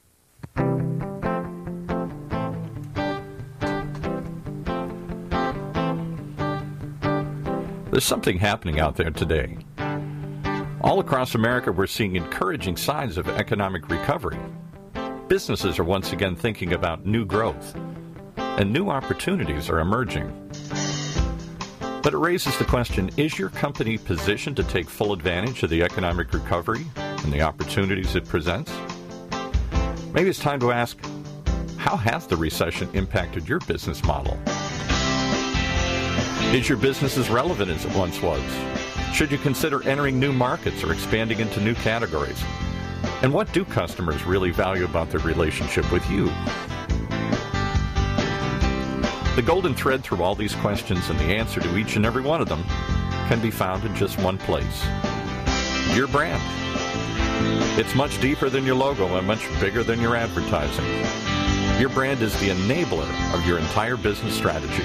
There's something happening out there today. All across America, we're seeing encouraging signs of economic recovery. Businesses are once again thinking about new growth, and new opportunities are emerging. But it raises the question, is your company positioned to take full advantage of the economic recovery and the opportunities it presents? Maybe it's time to ask, how has the recession impacted your business model? Is your business as relevant as it once was? Should you consider entering new markets or expanding into new categories? And what do customers really value about their relationship with you? The golden thread through all these questions and the answer to each and every one of them can be found in just one place: your brand. It's much deeper than your logo and much bigger than your advertising. Your brand is the enabler of your entire business strategy.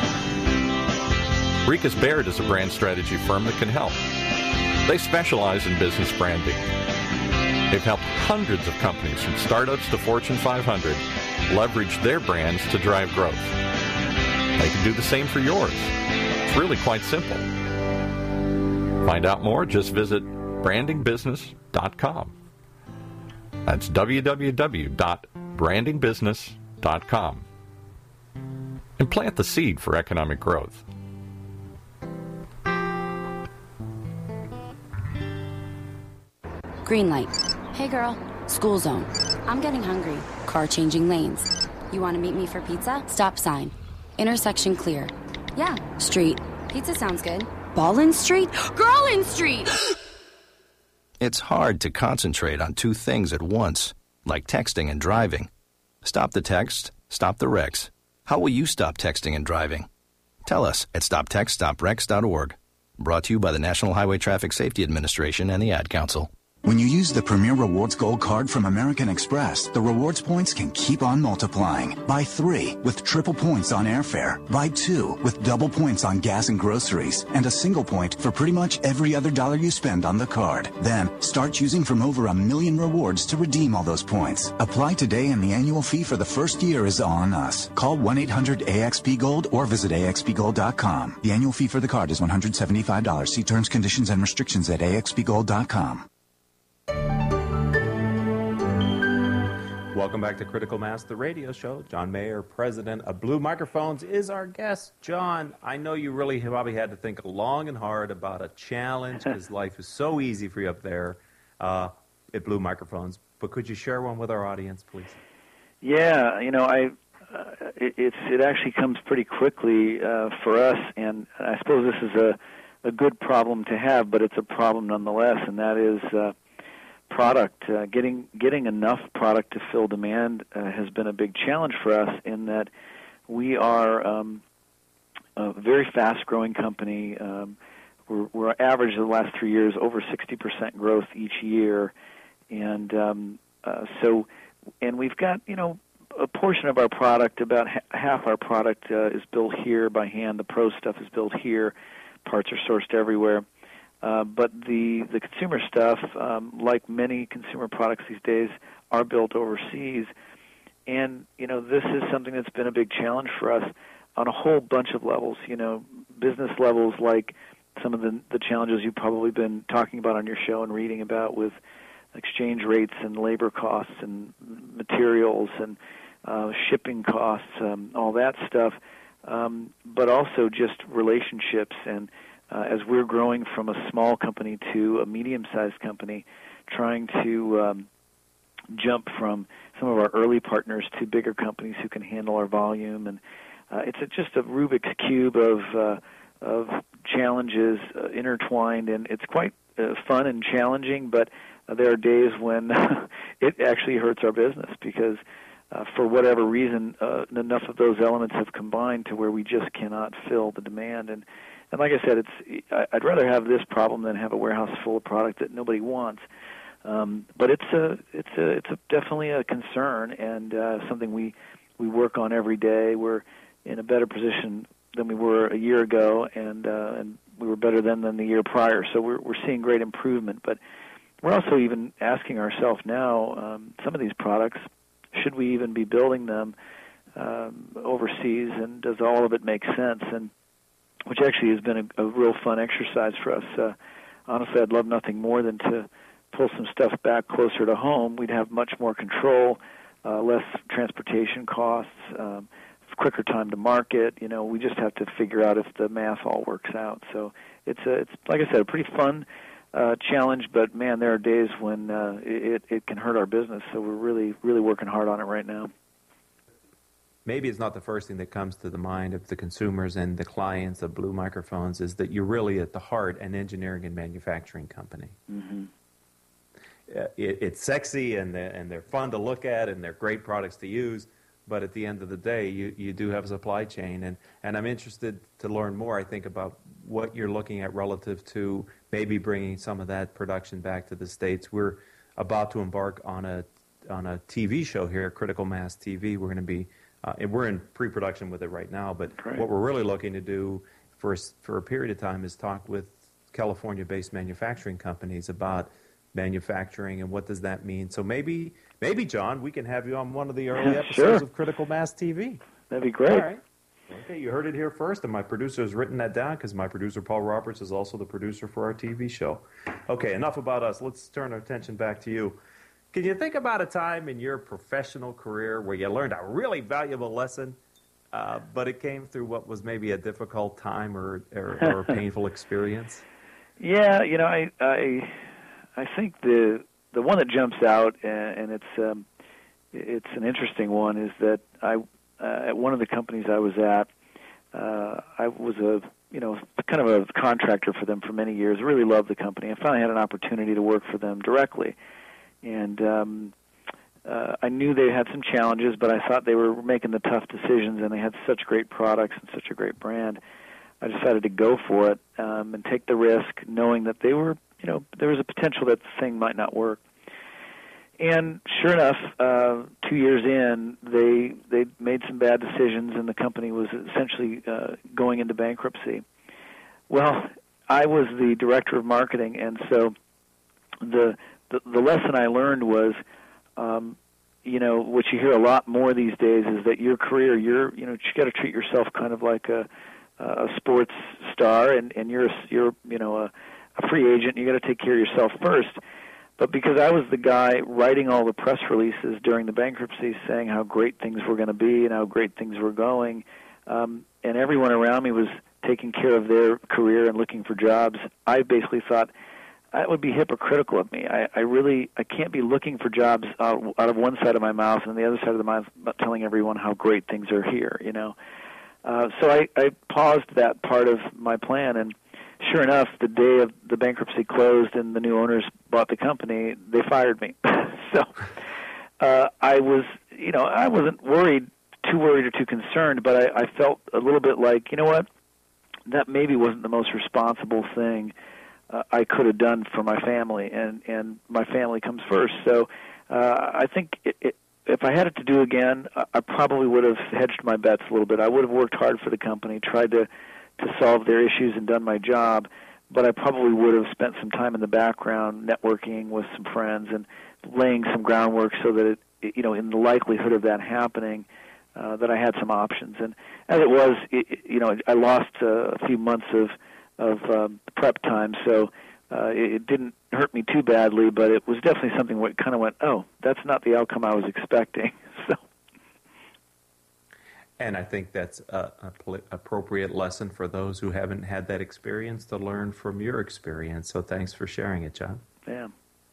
Rikas Baird is a brand strategy firm that can help. They specialize in business branding. They've helped hundreds of companies from startups to Fortune five hundred leverage their brands to drive growth. They can do the same for yours. It's really quite simple. Find out more, just visit branding business dot com. That's w w w dot branding business dot com. And plant the seed for economic growth. Green light. Hey girl, school zone. I'm getting hungry. Car changing lanes. You want to meet me for pizza? Stop sign. Intersection clear. Yeah, street. Pizza sounds good. Ballin Street? Girlin Street! It's hard to concentrate on two things at once, like texting and driving. Stop the text, stop the wrecks. How will you stop texting and driving? Tell us at stop text stop wrecks dot org. Brought to you by the National Highway Traffic Safety Administration and the Ad Council. When you use the Premier Rewards Gold Card from American Express, the rewards points can keep on multiplying. Buy three with triple points on airfare. Buy two with double points on gas and groceries. And a single point for pretty much every other dollar you spend on the card. Then, start choosing from over a million rewards to redeem all those points. Apply today and the annual fee for the first year is on us. Call one eight hundred A X P Gold or visit A X P gold dot com. The annual fee for the card is one hundred seventy-five dollars. See terms, conditions, and restrictions at A X P gold dot com. Welcome back to Critical Mass, the radio show. John Mayer, president of Blue Microphones, is our guest. John, I know you really have probably had to think long and hard about a challenge because life is so easy for you up there uh, at Blue Microphones. But could you share one with our audience, please? Yeah, you know, I it, it's it actually comes pretty quickly uh, for us, and I suppose this is a a good problem to have, but it's a problem nonetheless, and that is uh, product. Uh, getting getting enough product to fill demand uh, has been a big challenge for us in that we are um, a very fast-growing company. Um, we're, we're average the last three years over sixty percent growth each year, and um, uh, so and we've got you know a portion of our product, about ha- half our product uh, is built here by hand. The pro stuff is built here. Parts are sourced everywhere. Uh, but the, the consumer stuff, um, like many consumer products these days, are built overseas. And, you know, this is something that's been a big challenge for us on a whole bunch of levels. You know, business levels like some of the, the challenges you've probably been talking about on your show and reading about with exchange rates and labor costs and materials and uh, shipping costs, um, all that stuff. Um, but also just relationships. And uh, as we're growing from a small company to a medium-sized company, trying to um, jump from some of our early partners to bigger companies who can handle our volume. And uh, it's a, just a Rubik's Cube of, uh, of challenges uh, intertwined, and it's quite uh, fun and challenging, but uh, there are days when it actually hurts our business because Uh, for whatever reason, uh, enough of those elements have combined to where we just cannot fill the demand. And, and like I said, it's I'd rather have this problem than have a warehouse full of product that nobody wants. Um, but it's a it's a it's a, definitely a concern and uh, something we we work on every day. We're in a better position than we were a year ago, and uh, and we were better then than the year prior. So we're we're seeing great improvement. But we're also even asking ourselves now, um, some of these products, should we even be building them um, overseas, and does all of it make sense? And which actually has been a, a real fun exercise for us. Uh, honestly, I'd love nothing more than to pull some stuff back closer to home. We'd have much more control, uh, less transportation costs, um, quicker time to market. You know, we just have to figure out if the math all works out. So it's a, it's like I said, a pretty fun Uh, challenge, but man, there are days when uh, it, it can hurt our business, so we're really, really working hard on it right now. Maybe it's not the first thing that comes to the mind of the consumers and the clients of Blue Microphones is that you're really at the heart an engineering and manufacturing company. Mm-hmm. Uh, it, it's sexy and they're, and they're fun to look at and they're great products to use, but at the end of the day, you, you do have a supply chain. And, and I'm interested to learn more, I think, about what you're looking at relative to maybe bringing some of that production back to the States. We're about to embark on a on a T V show here, Critical Mass T V. We're going to be, uh, and we're in pre-production with it right now, but Great. What we're really looking to do for, for a period of time is talk with California-based manufacturing companies about manufacturing and what does that mean. So maybe, maybe John, we can have you on one of the early episodes Sure. of Critical Mass T V. That'd be great. All right. Okay, you heard it here first, and my producer has written that down because my producer, Paul Roberts, is also the producer for our T V show. Okay, enough about us. Let's turn our attention back to you. Can you think about a time in your professional career where you learned a really valuable lesson, uh, but it came through what was maybe a difficult time or, or, or a painful experience? Yeah, you know, I I, I think the the one that jumps out, and, and it's um, it's an interesting one, is that I. Uh, at one of the companies I was at, uh, I was a you know kind of a contractor for them for many years. Really loved the company. I finally had an opportunity to work for them directly, and um, uh, I knew they had some challenges, but I thought they were making the tough decisions, and they had such great products and such a great brand. I decided to go for it um, and take the risk, knowing that they were you know there was a potential that the thing might not work. And sure enough, uh, two years in, they they made some bad decisions, and the company was essentially uh, going into bankruptcy. Well, I was the director of marketing, and so the the, the lesson I learned was, um, you know, what you hear a lot more these days is that your career, you're you know, you got to treat yourself kind of like a a sports star, and and you're you're you know a, a free agent. You got to take care of yourself first. But because I was the guy writing all the press releases during the bankruptcy saying how great things were going to be and how great things were going, um, and everyone around me was taking care of their career and looking for jobs, I basically thought that would be hypocritical of me. I, I really I can't be looking for jobs out, out of one side of my mouth and the other side of the mouth telling everyone how great things are here, you know. Uh, so I, I paused that part of my plan, and sure enough, the day of the bankruptcy closed and the new owners bought the company, they fired me. so uh, I was, you know, I wasn't worried, too worried or too concerned, but I, I felt a little bit like, you know what, that maybe wasn't the most responsible thing uh, I could have done for my family, and, and my family comes first. So uh, I think it, it, if I had it to do again, I probably would have hedged my bets a little bit. I would have worked hard for the company, tried to, to solve their issues and done my job, but I probably would have spent some time in the background networking with some friends and laying some groundwork so that, it, you know, in the likelihood of that happening, uh, that I had some options. And as it was, it, you know, I lost uh, a few months of, of um, prep time, so uh, it, it didn't hurt me too badly, but it was definitely something where it kind of went, oh, that's not the outcome I was expecting. so. And I think that's a, a pl- appropriate lesson for those who haven't had that experience to learn from your experience. So thanks for sharing it, John. Yeah.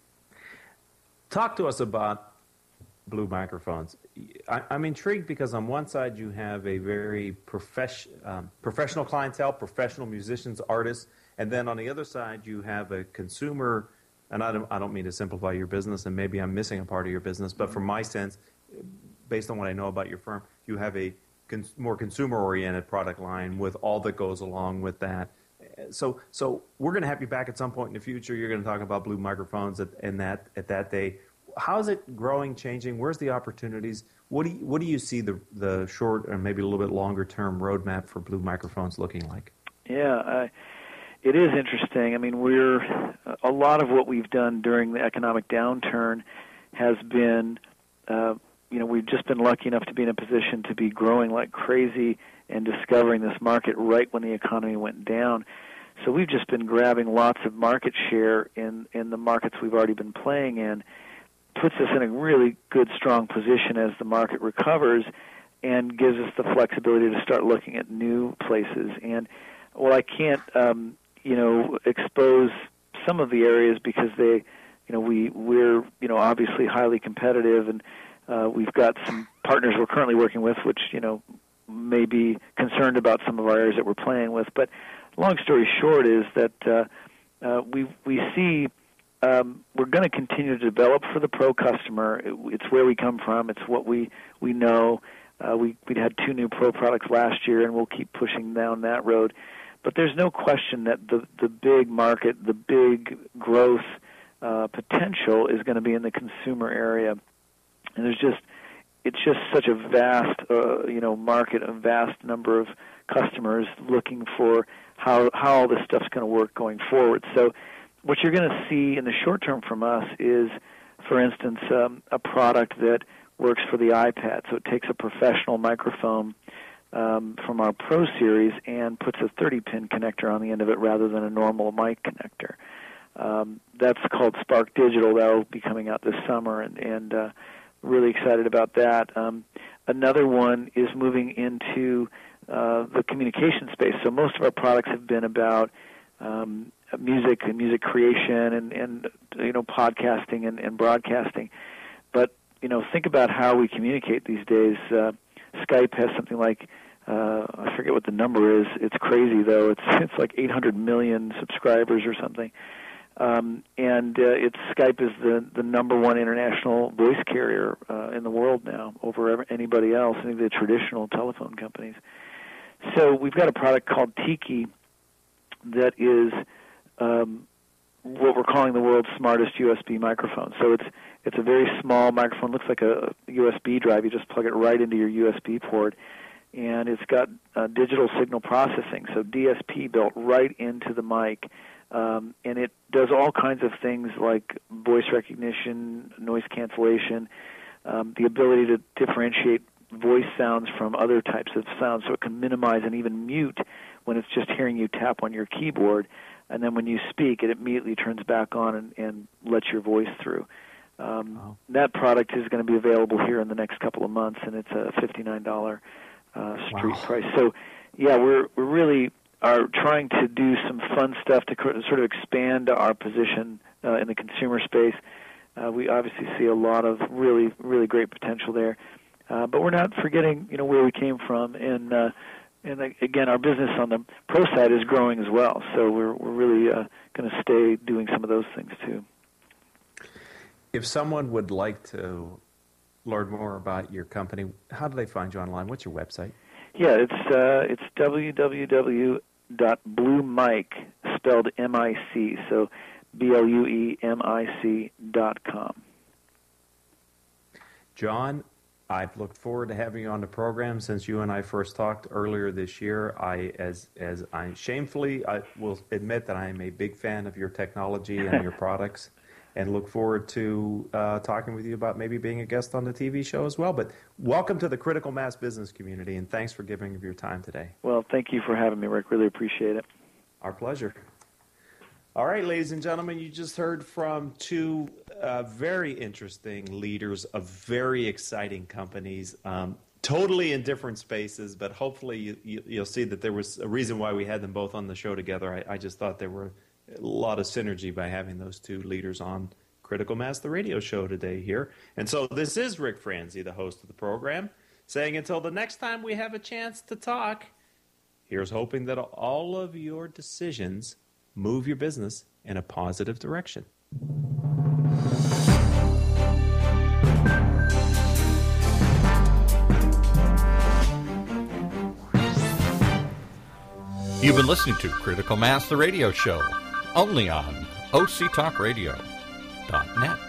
Talk to us about Blue Microphones. I, I'm intrigued because on one side you have a very profes- um, professional clientele, professional musicians, artists, and then on the other side you have a consumer, and I don't, I don't mean to simplify your business, and maybe I'm missing a part of your business, but from my sense, based on what I know about your firm, you have a Cons- more consumer-oriented product line with all that goes along with that. So, so we're going to have you back at some point in the future. You're going to talk about Blue Microphones at, and that at that day. How is it growing, changing? Where's the opportunities? What do you, what do you see the the short and maybe a little bit longer term roadmap for Blue Microphones looking like? Yeah, uh, it is interesting. I mean, we're a lot of what we've done during the economic downturn has been. Uh, You know, we've just been lucky enough to be in a position to be growing like crazy and discovering this market right when the economy went down. So we've just been grabbing lots of market share in, in the markets we've already been playing in. Puts us in a really good, strong position as the market recovers and gives us the flexibility to start looking at new places. And while I can't, um, you know, expose some of the areas because they, you know, we, we're, you know, obviously highly competitive, and Uh, we've got some partners we're currently working with, which, you know, may be concerned about some of our areas that we're playing with. But long story short is that uh, uh, we we see um, we're going to continue to develop for the pro customer. It, it's where we come from. It's what we we know. Uh, we we had two new pro products last year, and we'll keep pushing down that road. But there's no question that the the big market, the big growth uh, potential is going to be in the consumer area. And there's just, it's just such a vast, uh, you know, market, a vast number of customers looking for how how all this stuff's going to work going forward. So what you're going to see in the short term from us is, for instance, um, a product that works for the iPad. So it takes a professional microphone um, from our Pro Series and puts a thirty pin connector on the end of it rather than a normal mic connector. Um, that's called Spark Digital. That will be coming out this summer, and, and uh, really excited about that. Um, another one is moving into uh, the communication space. So most of our products have been about um, music and music creation and, and you know, podcasting and, and broadcasting. But, you know, think about how we communicate these days. Uh, Skype has something like, uh, I forget what the number is. It's crazy, though. It's it's like eight hundred million subscribers or something. Um, and uh, it's Skype is the, the number one international voice carrier uh, in the world now over ever, anybody else, any of the traditional telephone companies. So we've got a product called Tiki that is um, what we're calling the world's smartest U S B microphone. So it's it's a very small microphone, looks like a U S B drive. You just plug it right into your U S B port. And it's got uh, digital signal processing, so D S P built right into the mic. Um, and it does all kinds of things like voice recognition, noise cancellation, um, the ability to differentiate voice sounds from other types of sounds, so it can minimize and even mute when it's just hearing you tap on your keyboard. And then when you speak, it immediately turns back on and, and lets your voice through. Um, wow. That product is going to be available here in the next couple of months, and it's a fifty-nine dollars uh, street wow. price. So, yeah, we're we're really are trying to do some fun stuff to sort of expand our position uh, in the consumer space. Uh, we obviously see a lot of really, really great potential there. Uh, but we're not forgetting, you know, where we came from, and uh, and uh, again, our business on the pro side is growing as well. So we're we're really uh, going to stay doing some of those things too. If someone would like to learn more about your company, how do they find you online? What's your website? Yeah, it's uh, it's w w w dot blue mic, spelled M I C, so B L U E M I C dot com. John, I've looked forward to having you on the program since you and I first talked earlier this year. I, as as I shamefully, I will admit that I am a big fan of your technology and your products, and look forward to uh, talking with you about maybe being a guest on the T V show as well. But welcome to the Critical Mass Business community, and thanks for giving of your time today. Well, thank you for having me, Rick. Really appreciate it. Our pleasure. All right, ladies and gentlemen, you just heard from two uh, very interesting leaders of very exciting companies, um, totally in different spaces, but hopefully you, you, you'll see that there was a reason why we had them both on the show together. I, I just thought there were a lot of synergy by having those two leaders on Critical Mass, the radio show today here. And so this is Rick Franzi, the host of the program, saying until the next time we have a chance to talk, here's hoping that all of your decisions move your business in a positive direction. You've been listening to Critical Mass, the radio show, only on O C Talk Radio dot net.